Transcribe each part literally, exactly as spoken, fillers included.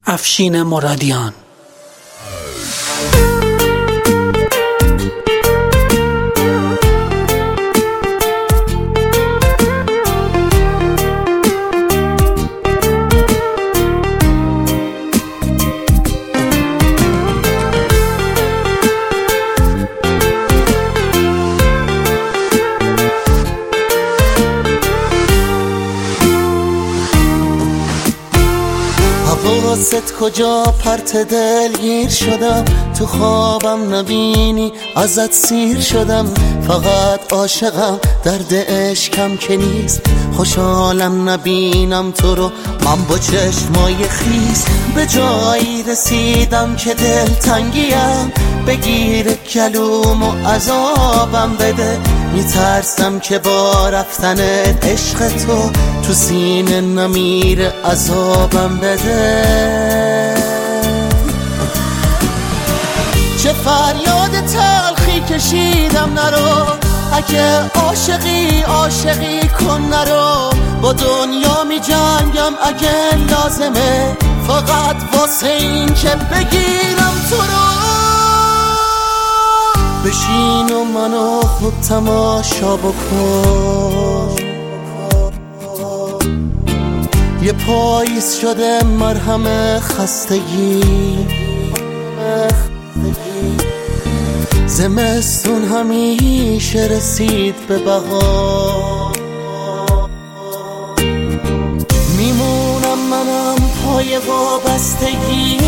افشین مرادیان. حواست کجا پرت دلگیر شدم، تو خوابم نبینی ازت سیر شدم. فقط عاشقم درد عشقم که نیست، خوشحالم نبینم تو رو من با چشمای خیس. به جایی رسیدم که دل تنگیم، بگیر گلوم و عذابم بده. میترسم که با رفتن عشق تو تو سینه نمیره عذابم بده. چه فریاد تلخی کشیدم نرو، اگه عاشقی عاشقی کن نرو. با دنیا می جنگم اگه لازمه، فقط واسه این که بگیرم تو رو. بشین و منو خوب تماشا بکن، یه پاییز شده مرهم خستگی. زمستون همیشه رسید به بهار، میمونم منم پای وابستگی.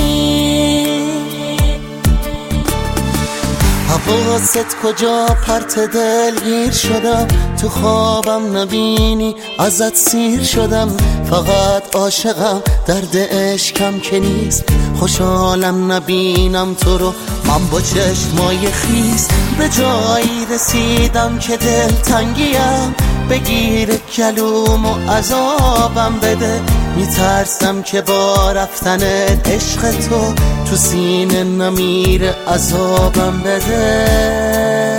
حواست کجا پرت دلگیر شدم، تو خوابم نبینی ازت سیر شدم. فقط عاشقم درد عشقم که نیست، خوشحالم نبینم تو رو من با چشمای خیس. به جایی رسیدم که دل تنگیم، بگیر گلوم و عذابم بده. میترسم که با رفتن عشق تو تو سینه نمیره عذابم بده.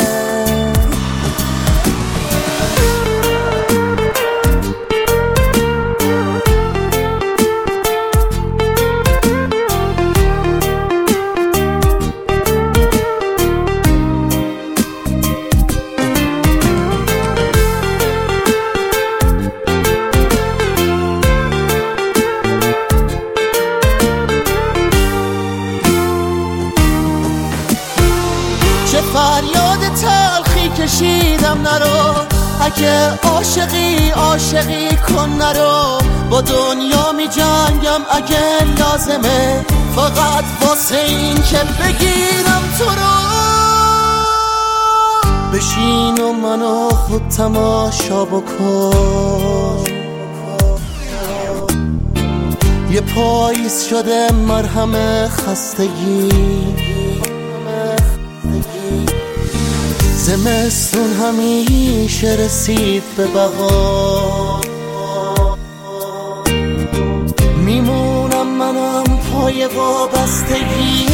چه فریاد تلخی کشیدم نرو، اگه عاشقی عاشقی کن نرو. با دنیا می جنگم اگه لازمه، فقط واسه این که بگیرم تو رو. بشین و منو خوب تماشا بکن، یه پاییز شده مرهم خستگی. زمستون همیشه رسید به بهار، میمونم منم پای وابستگی.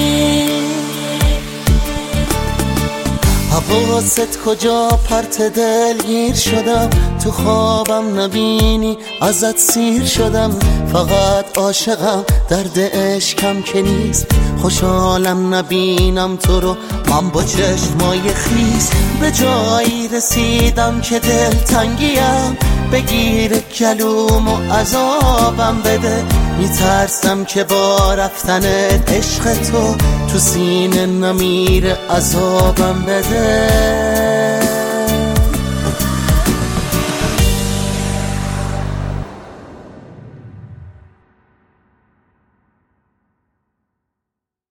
حواست کجا پرت دلگیر شدم، تو خوابم نبینی ازت سیر شدم. فقط عاشقم درد عشقم که نیست، خوشحالم نبینم تو رو من با چشمای خیس. به جایی رسیدم که دل تنگیم، بگیر گلوم و عذابم بده. میترسم که با رفتن عشق تو تو سینه نمیره عذابم بده.